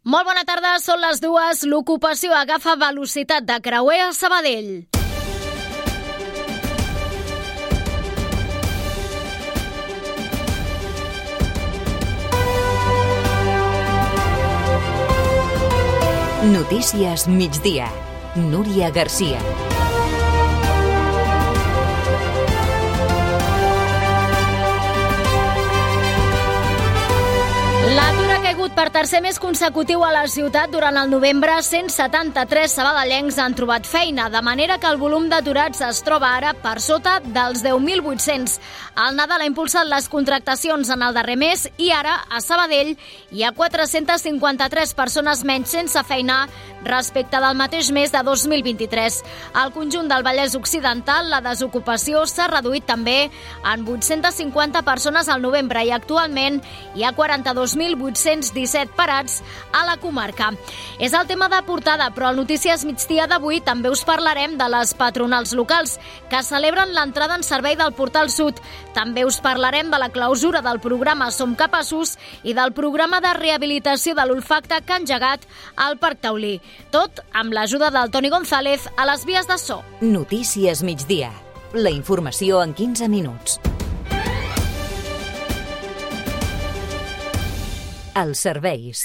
Molt bona tarda, són les 2. L'ocupació agafa velocitat de creuer a Sabadell. Notícies migdia. Núria Garcia. L'atur ha caigut per tercer mes consecutiu a la ciutat durant el novembre. 173 sabadellencs han trobat feina, de manera que el volum d'aturats es troba ara per sota dels 10.800. El Nadal ha impulsat les contractacions en el darrer mes i ara, a Sabadell, hi ha 453 persones menys sense feina respecte del mateix mes de 2023. Al conjunt del Vallès Occidental, la desocupació s'ha reduït també en 850 persones al novembre i actualment hi ha 42.817 parats a la comarca. És el tema de portada, però al Notícies Migdia d'avui també us parlarem de les patronals locals que celebren l'entrada en servei del Portal Sud. També us parlarem de la clausura del programa Som Capaços i del programa de rehabilitació de l'olfacte que ha engegat al Parc Taulí. Tot amb l'ajuda del Toni González a les vies de so. Notícies migdia. La informació en 15 minuts. Els serveis.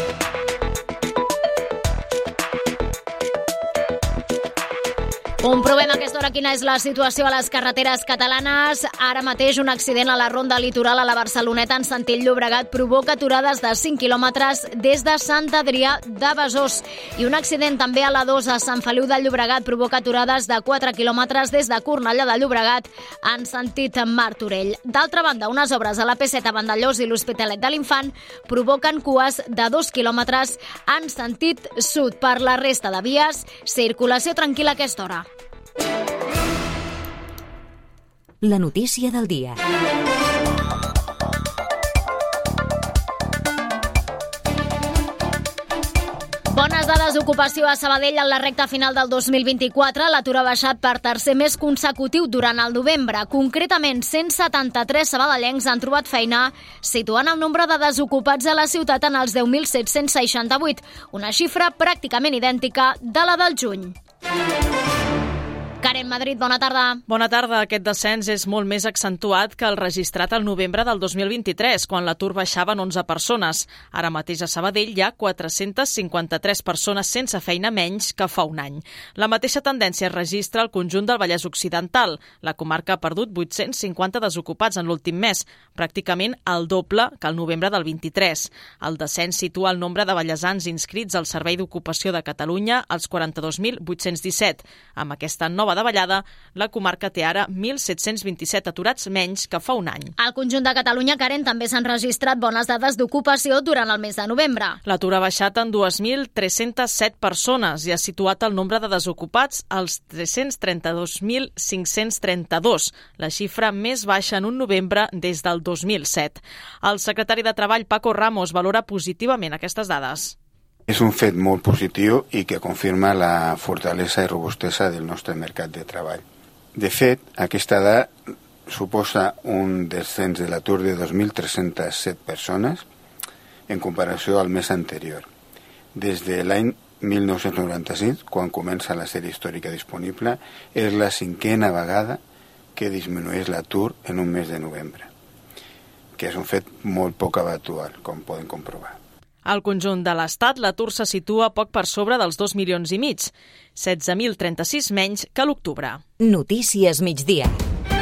Comprovem a aquesta hora quina és la situació a les carreteres catalanes. Ara mateix un accident a la ronda litoral a la Barceloneta en sentit Llobregat provoca aturades de 5 quilòmetres des de Sant Adrià de Besòs. I un accident també a la 2 a Sant Feliu de Llobregat provoca aturades de 4 quilòmetres des de Cornellà de Llobregat en sentit Martorell. D'altra banda, unes obres a la P7 a Vandellòs i l'Hospitalet de l'Infant provoquen cues de 2 quilòmetres en sentit sud. Per la resta de vies, circulació tranquil·la a aquesta hora. La notícia del dia. Bones dades d'ocupació a Sabadell en la recta final del 2024. L'atur ha baixat per tercer mes consecutiu durant el novembre. Concretament, 173 sabadellencs han trobat feina, situant el nombre de desocupats a la ciutat en els 10.768, una xifra pràcticament idèntica de la del juny. Karen Madrid, bona tarda. Bona tarda. Aquest descens és molt més accentuat que el registrat al novembre del 2023, quan l'atur baixava en 11 persones. Ara mateix a Sabadell hi ha 453 persones sense feina menys que fa un any. La mateixa tendència es registra al conjunt del Vallès Occidental. La comarca ha perdut 850 desocupats en l'últim mes, pràcticament el doble que el novembre del 23. El descens situa el nombre de vallesans inscrits al Servei d'Ocupació de Catalunya als 42.817. Amb aquesta nova davallada, la comarca té ara 1.727 aturats menys que fa un any. Al conjunt de Catalunya, Karen, també s'han registrat bones dades d'ocupació durant el mes de novembre. L'atur ha baixat en 2.307 persones i ha situat el nombre de desocupats als 332.532, la xifra més baixa en un novembre des del 2007. El secretari de Treball, Paco Ramos, valora positivament aquestes dades. És un fet molt positiu i que confirma la fortalesa i robustesa del nostre mercat de treball. De fet, aquesta dada suposa un descens de l'atur de 2.307 persones en comparació al mes anterior. Des de l'any 1996, quan comença la sèrie històrica disponible, és la 5a vegada que disminueix l'atur en un mes de novembre, que és un fet molt poc habitual, com poden comprovar. Al conjunt de l'Estat, l'atur se situa poc per sobre dels 2,5 milions, 16.036 menys que l'octubre. Notícies migdia.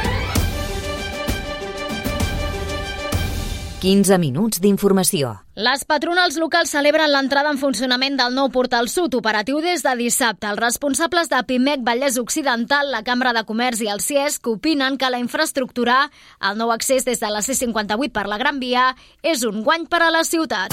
15 minuts d'informació. Les patronals locals celebren l'entrada en funcionament del nou Portal Sud, operatiu des de dissabte. Els responsables de PIMEC Vallès Occidental, la Cambra de Comerç i el CIESC opinen que la infraestructura, el nou accés des de la C58 per la Gran Via, és un guany per a la ciutat.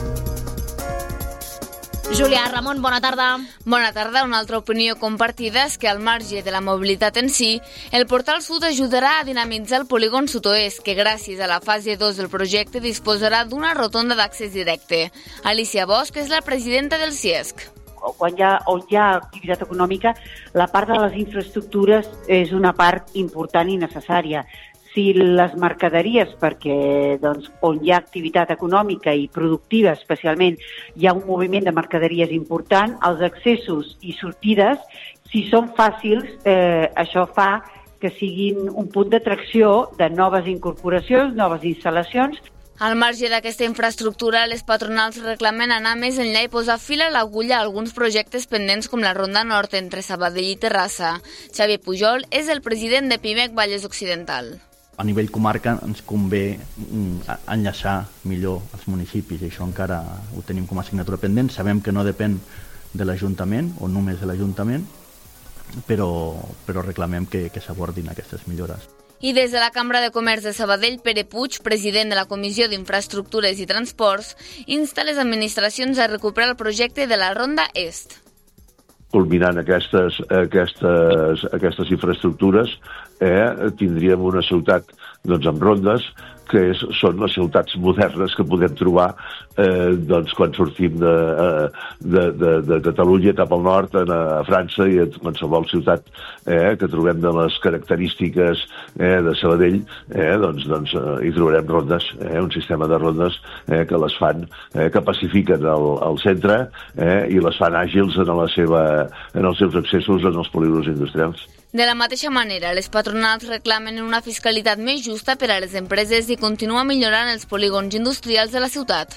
Júlia Ramon, bona tarda. Bona tarda. Una altra opinió compartida és que al marge de la mobilitat en si, el Portal Sud ajudarà a dinamitzar el polígon sud-oest, que gràcies a la fase 2 del projecte disposarà d'una rotonda d'accés directe. Alicia Bosch és la presidenta del CIESC. On hi ha activitat econòmica, la part de les infraestructures és una part important i necessària. si les mercaderies, perquè on hi ha activitat econòmica i productiva especialment, hi ha un moviment de mercaderies important, els accessos i sortides, si són fàcils, això fa que siguin un punt d'atracció de noves incorporacions, noves instal·lacions. Al marge d'aquesta infraestructura, les patronals reclamen anar més enllà i posar fil a l'agulla a alguns projectes pendents com la Ronda Nord entre Sabadell i Terrassa. Xavier Pujol és el president de Pimec Vallès Occidental. A nivell comarca ens convé enllaçar millor els municipis i això encara ho tenim com a assignatura pendent. Sabem que no depèn de l'Ajuntament o només de l'Ajuntament, però reclamem que s'abordin aquestes millores. I des de la Cambra de Comerç de Sabadell, Pere Puig, president de la Comissió d'Infraestructures i Transports, insta les administracions a recuperar el projecte de la Ronda Est. Culminant aquestes infraestructures, tindríem una ciutat amb rondes, que són les ciutats modernes que podem trobar quan sortim de Catalunya cap al nord, a França i a qualsevol ciutat que trobem de les característiques de Sabadell, hi trobarem rondes, un sistema de rondes que les fan, que pacifiquen el centre i les fan àgils en els seus accessos en els polígons industrials. De la mateixa manera, les patronals reclamen una fiscalitat més justa per a les empreses i continuar millorant els polígons industrials de la ciutat.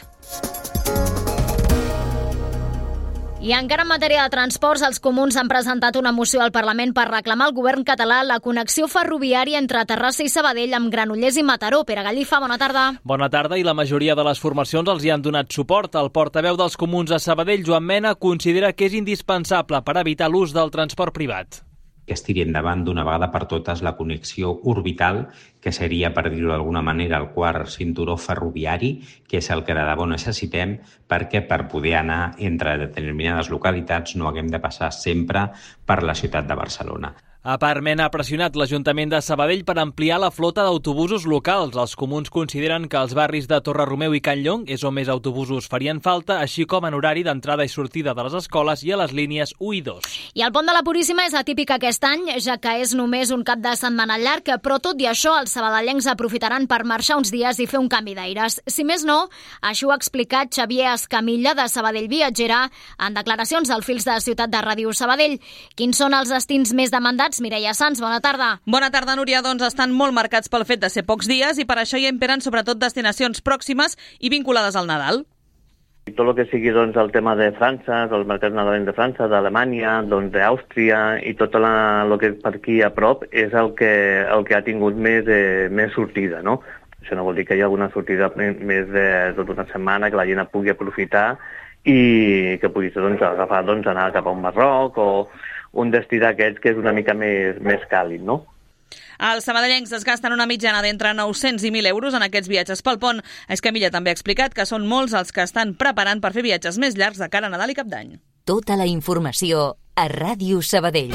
I encara en matèria de transports, els comuns han presentat una moció al Parlament per reclamar al govern català la connexió ferroviària entre Terrassa i Sabadell amb Granollers i Mataró. Pere Gallifa, bona tarda. Bona tarda, i la majoria de les formacions els hi han donat suport. El portaveu dels comuns a Sabadell, Joan Mena, considera que és indispensable per evitar l'ús del transport privat. Que es tiri endavant d'una vegada per totes la connexió orbital, que seria, per dir-ho d'alguna manera, el quart cinturó ferroviari, que és el que de debò necessitem, perquè per poder anar entre determinades localitats no haguem de passar sempre per la ciutat de Barcelona. A part, Mena ha pressionat l'Ajuntament de Sabadell per ampliar la flota d'autobusos locals. Els comuns consideren que als barris de Torredromeu i Can Llong és on més autobusos farien falta, així com en horari d'entrada i sortida de les escoles i a les línies 1 i 2. I el Pont de la Puríssima és atípic aquest any, ja que és només un cap de setmana llarg, però tot i això els sabadellencs aprofitaran per marxar uns dies i fer un canvi d'aires. Si més no, això ho ha explicat Xavier Escamilla, de Sabadell Viatgera, en declaracions al Fils de Ciutat de Ràdio Sabadell. Quins són els destins més demandats? Mireia Sans, bona tarda. Bona tarda, Núria. Doncs estan molt marcats pel fet de ser pocs dies i per això hi imperen sobretot destinacions pròximes i vinculades al Nadal. Tot el que sigui el tema de França, el mercat nadalenc de França, d'Alemanya, d'Àustria i tot el que per aquí a prop és el que ha tingut més sortida, no? Això no vol dir que hi ha alguna sortida més de tota una setmana que la gent pugui aprofitar i que pugui ser agafar anar cap a un Marroc o un destí d'aquests que és una mica més càlid, no? Els sabadellencs es gasten una mitjana d'entre 900 i 1.000 euros en aquests viatges pel pont. Escamilla també ha explicat que són molts els que estan preparant per fer viatges més llargs de cara a Nadal i Cap d'Any. Tota la informació a Ràdio Sabadell.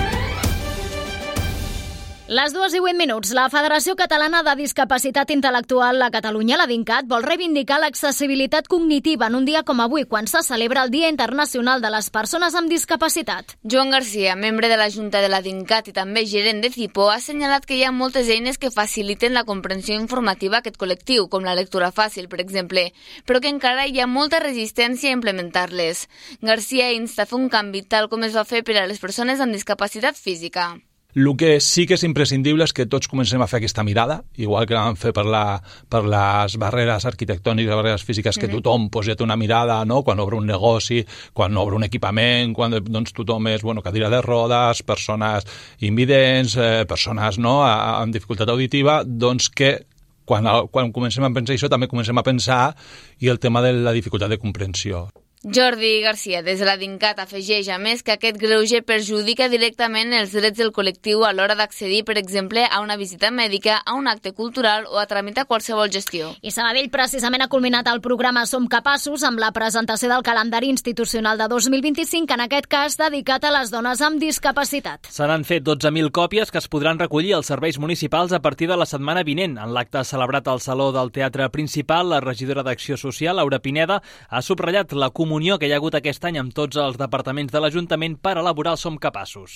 Les 2:08. La Federació Catalana de Discapacitat Intel·lectual a Catalunya, la DINCAT, vol reivindicar l'accessibilitat cognitiva en un dia com avui, quan se celebra el Dia Internacional de les Persones amb Discapacitat. Joan Garcia, membre de la Junta de la DINCAT i també gerent de CIPO, ha assenyalat que hi ha moltes eines que faciliten la comprensió informativa a aquest col·lectiu, com la lectura fàcil, per exemple, però que encara hi ha molta resistència a implementar-les. Garcia insta a fer un canvi tal com es va fer per a les persones amb discapacitat física. El que sí que és imprescindible és que tots comencem a fer aquesta mirada, igual que vam fer per les barreres arquitectòniques, les barreres físiques, que tothom ja té una mirada, no? Quan obre un negoci, quan obre un equipament, quan tothom és cadira de rodes, persones invidents, persones amb dificultat auditiva, doncs que quan comencem a pensar això també comencem a pensar i el tema de la dificultat de comprensió. Jordi Garcia, des de la DINCAT, afegeix a més que aquest greuge perjudica directament els drets del col·lectiu a l'hora d'accedir, per exemple, a una visita mèdica, a un acte cultural o a tramitar qualsevol gestió. I Sabadell precisament ha culminat el programa Som Capaços amb la presentació del calendari institucional de 2025, en aquest cas dedicat a les dones amb discapacitat. Se n'han fet 12.000 còpies que es podran recollir als serveis municipals a partir de la setmana vinent. En l'acte celebrat al Saló del Teatre Principal, la regidora d'Acció Social, Laura Pineda, ha subratllat la comunió que hi ha hagut aquest any amb tots els departaments de l'Ajuntament per elaborar el Som Capaços.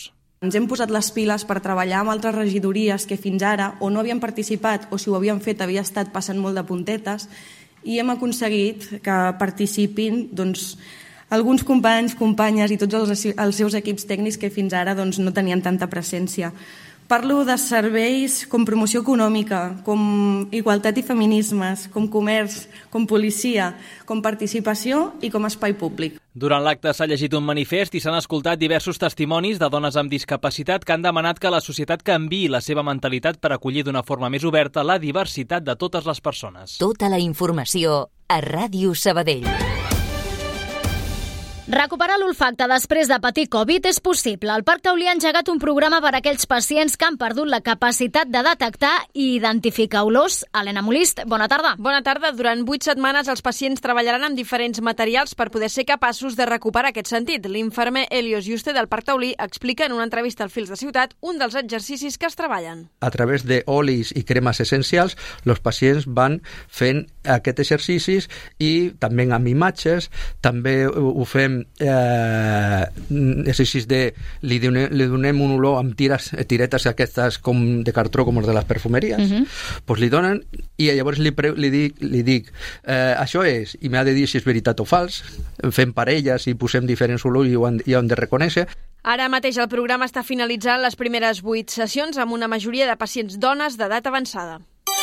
Ens hem posat les piles per treballar amb altres regidories que fins ara o no havien participat o si ho havien fet havia estat passant molt de puntetes i hem aconseguit que participin alguns companys, companyes i tots els seus equips tècnics que fins ara no tenien tanta presència. Parlo de serveis com promoció econòmica, com igualtat i feminismes, com comerç, com policia, com participació i com espai públic. Durant l'acte s'ha llegit un manifest i s'han escoltat diversos testimonis de dones amb discapacitat que han demanat que la societat canviï la seva mentalitat per acollir d'una forma més oberta la diversitat de totes les persones. Tota la informació a Ràdio Sabadell. Recuperar l'olfacte després de patir Covid és possible. El Parc Taulí ha engegat un programa per a aquells pacients que han perdut la capacitat de detectar i identificar olors. Helena Molist, bona tarda. Bona tarda. Durant 8 setmanes els pacients treballaran amb diferents materials per poder ser capaços de recuperar aquest sentit. L'infermer Helios Juste del Parc Taulí explica en una entrevista al Fils de Ciutat un dels exercicis que es treballen. A través d'olis i cremes essencials, els pacients van fent aquests exercicis i també amb imatges, també ho fem exercicis li donem un olor amb tiretes aquestes com de cartró com els de les perfumeries, doncs li donen i llavors li dic això és, i m'ha de dir si és veritat o fals, fem parelles i posem diferents olors i ho han de reconèixer. Ara mateix el programa està finalitzant les primeres 8 sessions amb una majoria de pacients dones d'edat avançada.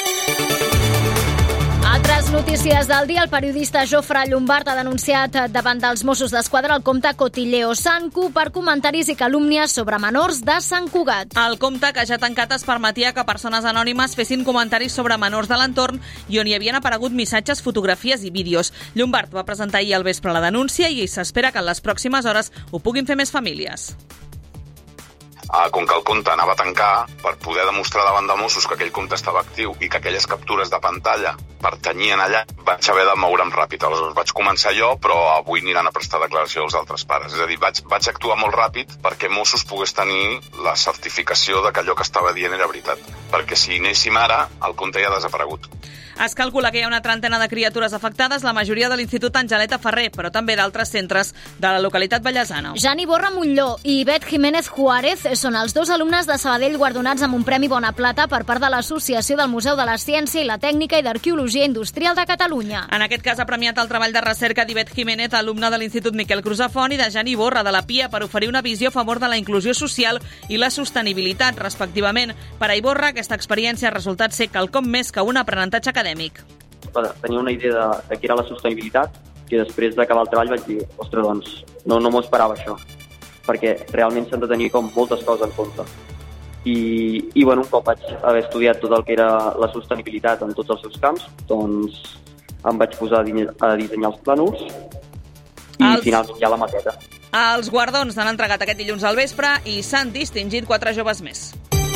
Altres notícies del dia. El periodista Jofre Llombart ha denunciat davant dels Mossos d'Esquadra el compte Cotilleo Sancu per comentaris i calúmnies sobre menors de Sant Cugat. El compte, que ja tancat, es permetia que persones anònimes fessin comentaris sobre menors de l'entorn i on hi havien aparegut missatges, fotografies i vídeos. Llombart va presentar ahir al vespre la denúncia i s'espera que en les pròximes hores ho puguin fer més famílies. Com que el compte anava a tancar, per poder demostrar davant de Mossos que aquell compte estava actiu i que aquelles captures de pantalla pertanyien allà, vaig haver de moure'm ràpid. Aleshores vaig començar jo, però avui aniran a prestar declaració als altres pares. És a dir, vaig actuar molt ràpid perquè Mossos pogués tenir la certificació de que allò que estava dient era veritat. Perquè si anéssim ara, el compte ja ha desaparegut. Es calcula que hi ha una trentena de criatures afectades, la majoria de l'Institut Angeleta Ferrer, però també d'altres centres de la localitat vallesana. Jan Iborra Montlló i Bet Jiménez Juárez són els dos alumnes de Sabadell guardonats amb un Premi Bona Plata per part de l'Associació del Museu de la Ciència i la Tècnica i d'Arqueologia Industrial de Catalunya. En aquest cas ha premiat el treball de recerca d'Ivet Jiménez, alumne de l'Institut Miquel Crusafont, i de Jan Iborra de la PIA per oferir una visió a favor de la inclusió social i la sostenibilitat, respectivament. Per a Iborra, aquesta experiència ha resultat ser quelcom més que un aprenentatge acadèmic. Tenia una idea de què era la sostenibilitat i després d'acabar el treball vaig dir, ostres, doncs no m'ho esperava això, perquè realment s'han de tenir com moltes coses en compte. I bueno, un cop vaig haver estudiat tot el que era la sostenibilitat en tots els seus camps, doncs em vaig posar a dissenyar els plànols i finalment ja la maqueta. Els guardons s'han entregat aquest dilluns al vespre i s'han distingit 4 joves més.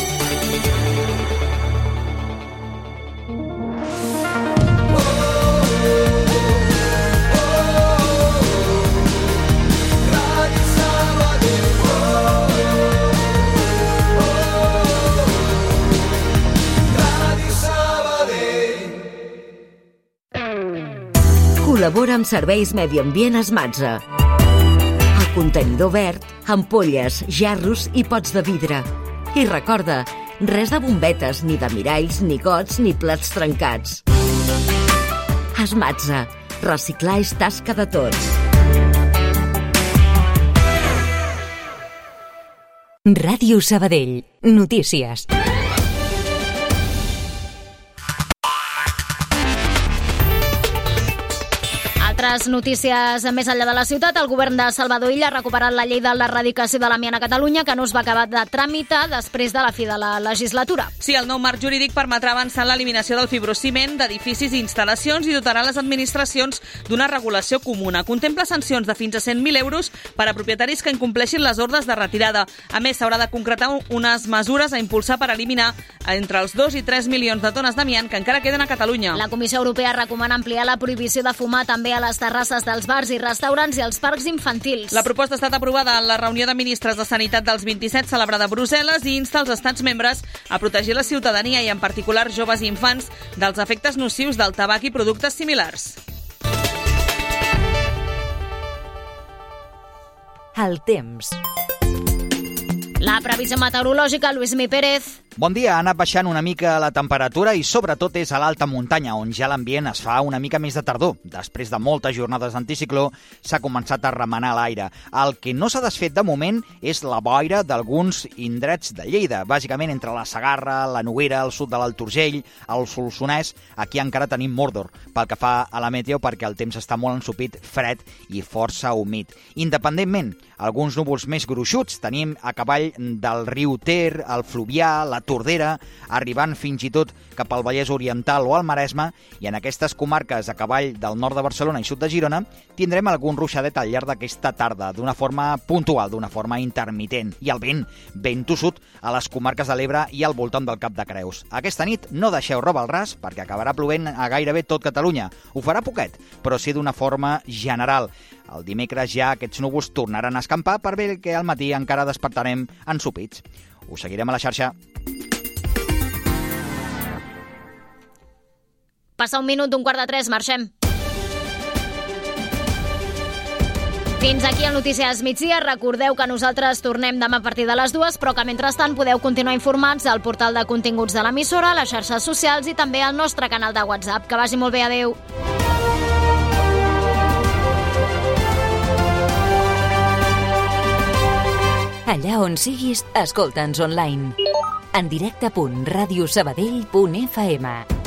Col·labora amb Serveis Medi Ambient Esmatza. El contenidor verd, ampolles, jarros i pots de vidre. I recorda, res de bombetes, ni de miralls, ni gots, ni plats trencats. Esmatza. Reciclar és tasca de tots. Ràdio Sabadell. Notícies. Altres notícies més enllà de la ciutat. El govern de Salvador Illa ha recuperat la llei de l'erradicació de l'amiant a Catalunya, que no es va acabar de tramitar després de la fi de la legislatura. Sí, el nou marc jurídic permetrà avançar l'eliminació del fibrociment d'edificis i instal·lacions i dotarà les administracions d'una regulació comuna. Contempla sancions de fins a 100.000 euros per a propietaris que incompleixin les ordres de retirada. A més, s'haurà de concretar unes mesures a impulsar per eliminar entre els 2 i 3 milions de tones d'amiant que encara queden a Catalunya. La Comissió Europea recomana ampliar la prohibició de fumar també a les terrasses dels bars i restaurants i als parcs infantils. La proposta ha estat aprovada en la reunió de ministres de Sanitat dels 27 celebrada a Brussel·les i insta els estats membres a protegir la ciutadania i en particular joves i infants dels efectes nocius del tabac i productes similars. El temps. La previsió meteorològica, Lluís Mi Pérez. Bon dia, ha anat baixant una mica la temperatura i sobretot és a l'alta muntanya, on ja l'ambient es fa una mica més de tardor. Després de moltes jornades d'anticicló s'ha començat a remenar l'aire. El que no s'ha desfet de moment és la boira d'alguns indrets de Lleida, bàsicament entre la Segarra, la Noguera, el sud de l'Alt Urgell, el Solsonès. Aquí encara tenim Mordor pel que fa a la meteo, perquè el temps està molt ensupit, fred i força humit. Independentment, alguns núvols més gruixuts tenim a cavall del riu Ter, el Fluvià, la Tordera, arribant fins i tot cap al Vallès Oriental o al Maresme, i en aquestes comarques a cavall del nord de Barcelona i sud de Girona tindrem algun ruixadet al llarg d'aquesta tarda, d'una forma puntual, d'una forma intermitent. I el vent tossut a les comarques de l'Ebre i al voltant del Cap de Creus. Aquesta nit no deixeu roba al ras, perquè acabarà plovent a gairebé tot Catalunya. Ho farà poquet, però sí d'una forma general. El dimecres ja aquests núvols tornaran a escampar, per bé que al matí encara despertarem ensupits. Us seguirem a la xarxa. Passa un minut d'un 2:45, marxem. Fins aquí el Notícies Migdia. Recordeu que nosaltres tornem demà a partir de les 2, però que mentrestant podeu continuar informats al portal de continguts de l'emissora, a les xarxes socials i també al nostre canal de WhatsApp. Que vagi molt bé, adeu. Allà on siguis, escolta'ns online. En directe.radiosabadell.fm